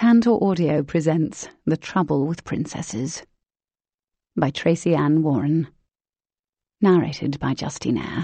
Tantor Audio presents The Trouble with Princesses by Tracy Ann Warren. Narrated by Justine Eyre.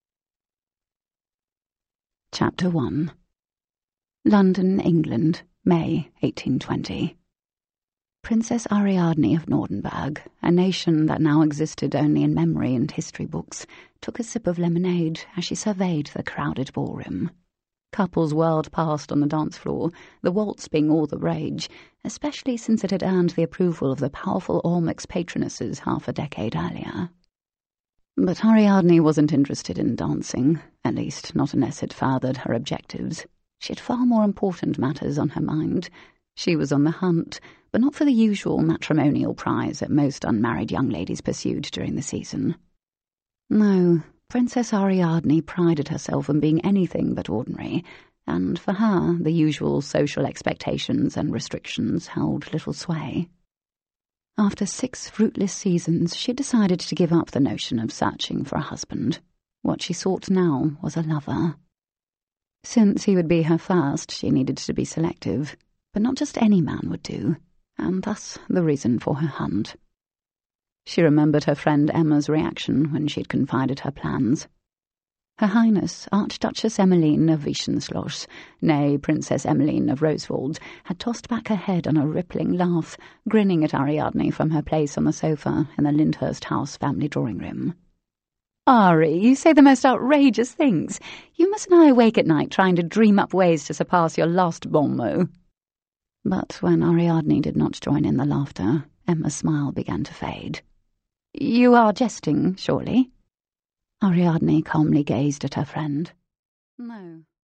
Chapter 1. London, England, May 1820. Princess Ariadne of Nordenberg, a nation that now existed only in memory and history books, took a sip of lemonade as she surveyed the crowded ballroom. Couples whirled past on the dance floor, the waltz being all the rage, especially since it had earned the approval of the powerful Olmec's patronesses half a decade earlier. But Ariadne wasn't interested in dancing, at least not unless it furthered her objectives. She had far more important matters on her mind. She was on the hunt, but not for the usual matrimonial prize that most unmarried young ladies pursued during the season. No, Princess Ariadne prided herself on being anything but ordinary, and for her the usual social expectations and restrictions held little sway. After 6 fruitless seasons, she decided to give up the notion of searching for a husband. What she sought now was a lover. Since he would be her first, she needed to be selective, but not just any man would do, and thus the reason for her hunt. She remembered her friend Emma's reaction when she'd confided her plans. Her Highness, Archduchess Emmeline of Wissenschloss, née Princess Emmeline of Rosewald, had tossed back her head on a rippling laugh, grinning at Ariadne from her place on the sofa in the Lyndhurst House family drawing-room. "Ari, you say the most outrageous things. You must lie awake at night trying to dream up ways to surpass your last bon mot." But when Ariadne did not join in the laughter, Emma's smile began to fade. "You are jesting, surely?" Ariadne calmly gazed at her friend. "No,